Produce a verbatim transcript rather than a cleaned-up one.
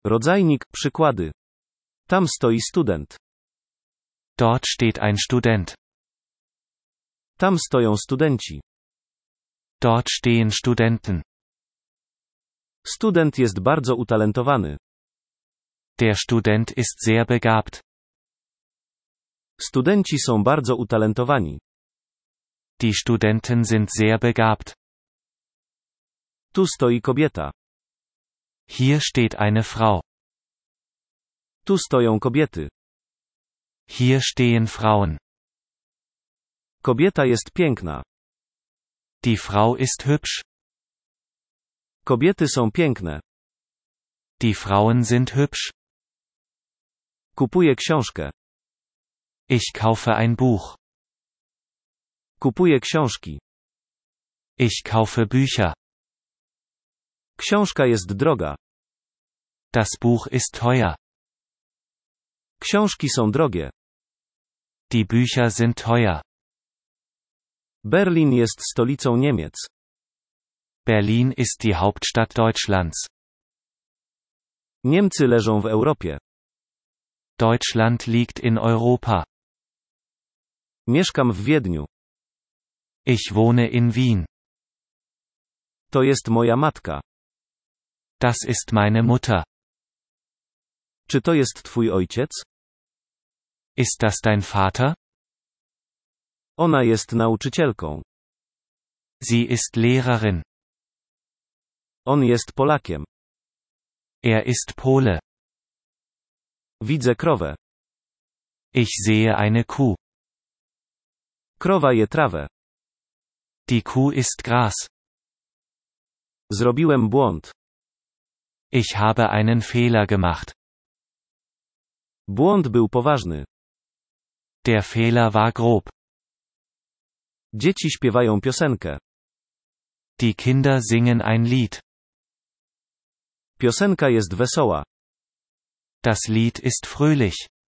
Rodzajnik, przykłady. Tam stoi student. Dort steht ein Student. Tam stoją studenci. Dort stehen Studenten. Student jest bardzo utalentowany. Der Student ist sehr begabt. Studenci są bardzo utalentowani. Die Studenten sind sehr begabt. Tu stoi kobieta. Hier steht eine Frau. Tu stoją kobiety. Hier stehen Frauen. Kobieta jest piękna. Die Frau ist hübsch. Kobiety są piękne. Die Frauen sind hübsch. Kupuję książkę. Ich kaufe ein Buch. Kupuję książki. Ich kaufe Bücher. Książka jest droga. Das Buch ist teuer. Książki są drogie. Die Bücher sind teuer. Berlin jest stolicą Niemiec. Berlin ist die Hauptstadt Deutschlands. Niemcy leżą w Europie. Deutschland liegt in Europa. Mieszkam w Wiedniu. Ich wohne in Wien. To jest moja matka. Das ist meine Mutter. Czy to jest twój ojciec? Ist das dein Vater? Ona jest nauczycielką. Sie ist Lehrerin. On jest Polakiem. Er ist Pole. Widzę krowę. Ich sehe eine Kuh. Krowa je trawę. Die Kuh isst Gras. Zrobiłem błąd. Ich habe einen Fehler gemacht. Błąd był poważny. Der Fehler war grob. Dzieci śpiewają piosenkę. Die Kinder singen ein Lied. Piosenka jest wesoła. Das Lied ist fröhlich.